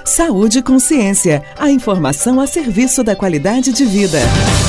Saúde e Consciência, a informação a serviço da qualidade de vida.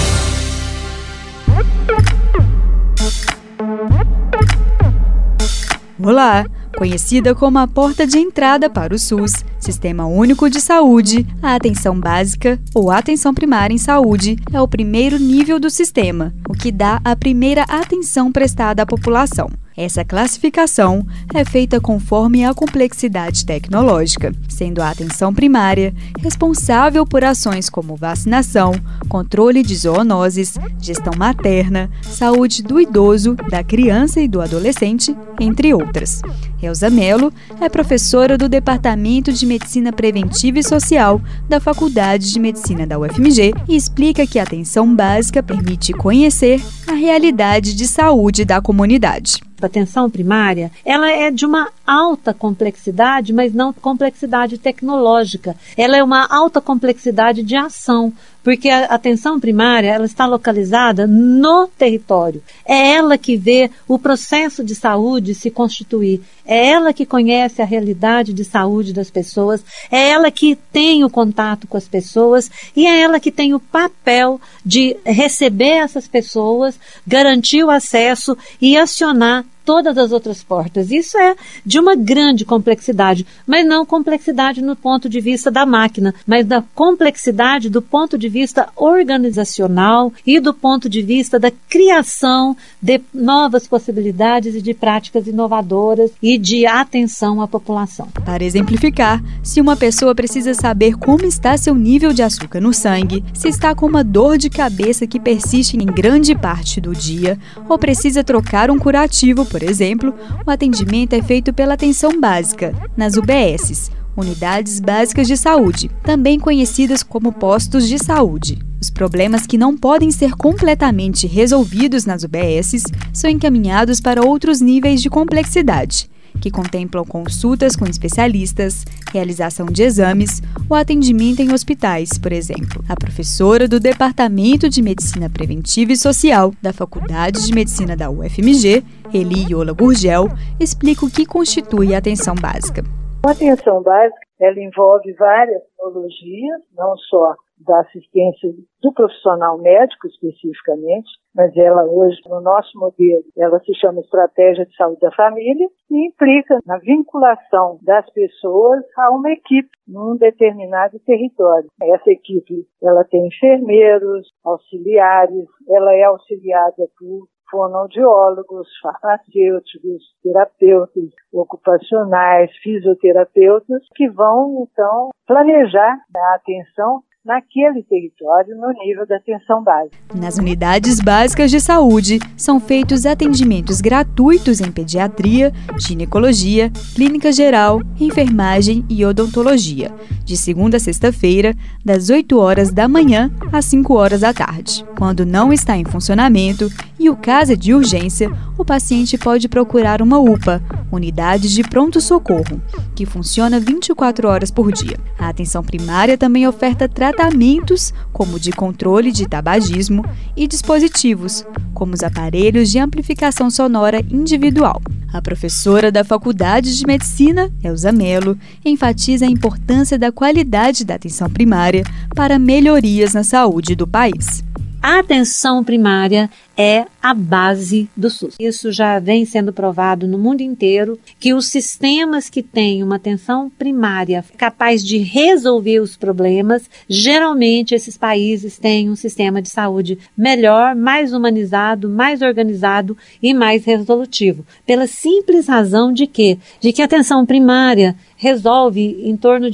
Olá! Conhecida como a porta de entrada para o SUS, Sistema Único de Saúde, a atenção básica ou atenção primária em saúde é o primeiro nível do sistema, o que dá a primeira atenção prestada à população. Essa classificação é feita conforme a complexidade tecnológica, sendo a atenção primária responsável por ações como vacinação, controle de zoonoses, gestão materna, saúde do idoso, da criança e do adolescente, entre outras. Elza Mello é professora do Departamento de Medicina Preventiva e Social da Faculdade de Medicina da UFMG e explica que a atenção básica permite conhecer a realidade de saúde da comunidade. A atenção primária, ela é de uma alta complexidade, mas não complexidade tecnológica. Ela é uma alta complexidade de ação, porque a atenção primária, ela está localizada no território. É ela que vê o processo de saúde se constituir. É ela que conhece a realidade de saúde das pessoas. É ela que tem o contato com as pessoas e é ela que tem o papel de receber essas pessoas, garantir o acesso e acionar todas as outras portas. Isso é de uma grande complexidade, mas não complexidade no ponto de vista da máquina, mas da complexidade do ponto de vista organizacional e do ponto de vista da criação de novas possibilidades e de práticas inovadoras e de atenção à população. Para exemplificar, se uma pessoa precisa saber como está seu nível de açúcar no sangue, se está com uma dor de cabeça que persiste em grande parte do dia, ou precisa trocar um curativo, por exemplo, o atendimento é feito pela atenção básica, nas UBSs, Unidades Básicas de Saúde, também conhecidas como postos de saúde. Os problemas que não podem ser completamente resolvidos nas UBSs são encaminhados para outros níveis de complexidade, que contemplam consultas com especialistas, realização de exames ou atendimento em hospitais, por exemplo. A professora do Departamento de Medicina Preventiva e Social da Faculdade de Medicina da UFMG, Eli Yola Gurgel, explica o que constitui a atenção básica. A atenção básica, ela envolve várias tecnologias, não só da assistência do profissional médico especificamente, mas ela hoje, no nosso modelo, ela se chama Estratégia de Saúde da Família e implica na vinculação das pessoas a uma equipe num determinado território. Essa equipe, ela tem enfermeiros, auxiliares, ela é auxiliada por fonoaudiólogos, farmacêuticos, terapeutas ocupacionais, fisioterapeutas, que vão, então, planejar a atenção naquele território no nível da atenção básica. Nas unidades básicas de saúde, são feitos atendimentos gratuitos em pediatria, ginecologia, clínica geral, enfermagem e odontologia, de segunda a sexta-feira, das 8 horas da manhã às 5 horas da tarde. Quando não está em funcionamento e o caso é de urgência, o paciente pode procurar uma UPA, Unidade de Pronto-Socorro, que funciona 24 horas por dia. A atenção primária também oferta tratamentos como de controle de tabagismo e dispositivos, como os aparelhos de amplificação sonora individual. A professora da Faculdade de Medicina, Elza Mello, enfatiza a importância da qualidade da atenção primária para melhorias na saúde do país. A atenção primária é a base do SUS. Isso já vem sendo provado no mundo inteiro, que os sistemas que têm uma atenção primária capaz de resolver os problemas, geralmente esses países têm um sistema de saúde melhor, mais humanizado, mais organizado e mais resolutivo. Pela simples razão de que a atenção primária resolve em torno de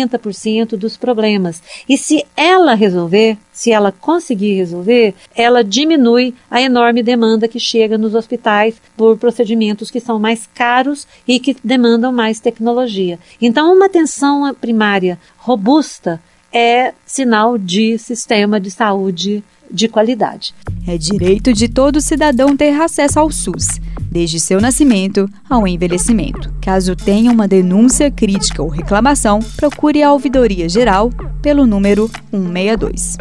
80% dos problemas. E se ela resolver, se ela conseguir resolver, ela diminui a enorme demanda que chega nos hospitais por procedimentos que são mais caros e que demandam mais tecnologia. Então, uma atenção primária robusta é sinal de sistema de saúde de qualidade. É direito de todo cidadão ter acesso ao SUS, desde seu nascimento ao envelhecimento. Caso tenha uma denúncia, crítica ou reclamação, procure a Ouvidoria Geral pelo número 162.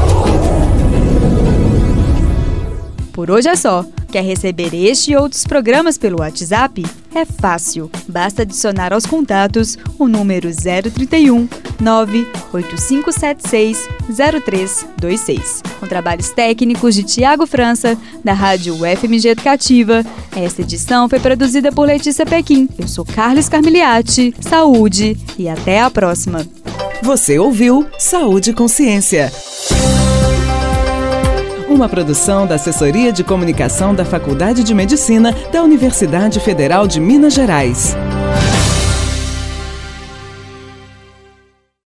Por hoje é só. Quer receber este e outros programas pelo WhatsApp? É fácil. Basta adicionar aos contatos o número 031 985760326. Com trabalhos técnicos de Tiago França, da Rádio UFMG Educativa. Esta edição foi produzida por Letícia Pequim. Eu sou Carlos Carmiliati. Saúde e até a próxima. Você ouviu Saúde e Consciência. Uma produção da Assessoria de Comunicação da Faculdade de Medicina da Universidade Federal de Minas Gerais.